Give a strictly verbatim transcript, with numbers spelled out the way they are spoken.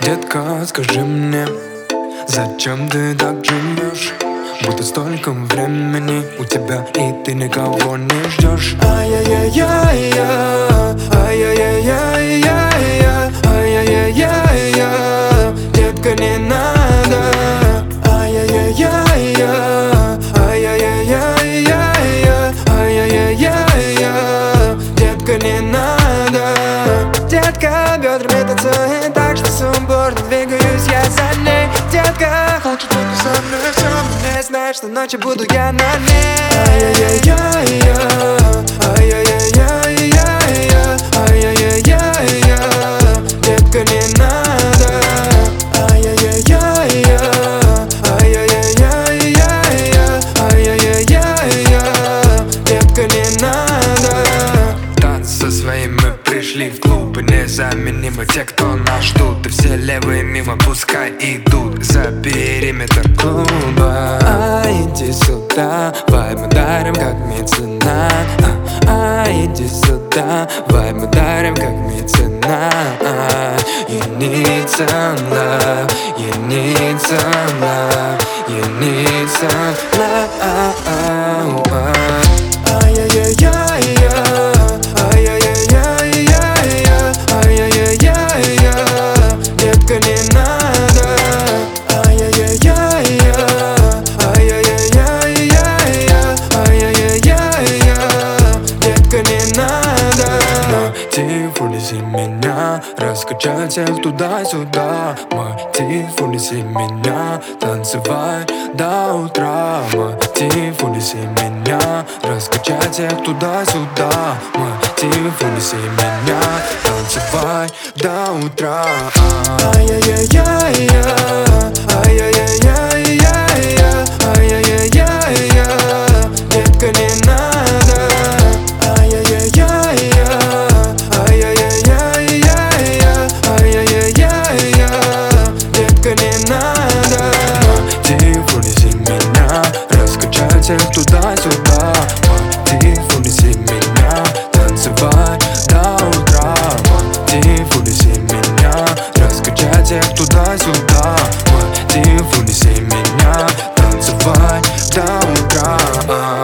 Детка, скажи мне, зачем ты так живешь? Будто столько времени у тебя, и ты никого не ждешь. Ай-яй-яй-я, ай-яй-яй-я, ай-яй-яй-я, детка, не надо. Ай-яй-яй-я, ай-яй-яй-я, ай-яй-яй-я, детка, не надо. Детка, бедрами танцует так, что сумбурно двигаюсь я за ней. Детка, хочет только со мной, со мной, знает, что ночью буду я на ней. Ай-яй-яй-я, ай-яй-яй-я, ай-яй-яй-я, детка, не надо. Ай-яй-яй-я, ай-яй-яй-я, ай-яй-яй-я, детка, не надо. Танцы со своими пришли в клуб, и незаменимы те, кто нас ждут. И все левые мимо пускай идут за периметр клуба. Ай, иди сюда, вай мы дарим как меценат. Ай, иди сюда, вай мы дарим как меценат. You need some love, you need some love, you need some love. Ай-яй-яй-я, ай-яй-яй-я, ай-яй-яй-я, детка, не надо. Ай-яй-яй-я, ай-яй-яй-я, ай-яй-яй-я, детка, не надо. Мотив, унеси меня, раскачать всех туда-сюда. Мотив, унеси меня, танцевай до утра. Мотив, унеси меня, раскачать всех туда-сюда. Мотив, унеси меня, танцевай до утра. Ай-яй-яй-я, ай-яй-яй-я, ай-яй-яй-я, детка, не надо. Ай-яй-яй-я, ай-яй-яй-я, ай-яй-яй-я, детка, не надо. Мотив, унеси меня, раскачать всех туда-сюда. Мотив, унеси меня, танцевай до утра. Мотив, унеси меня, раскачать всех туда-сюда. Мотив, унеси меня, танцевай до утра.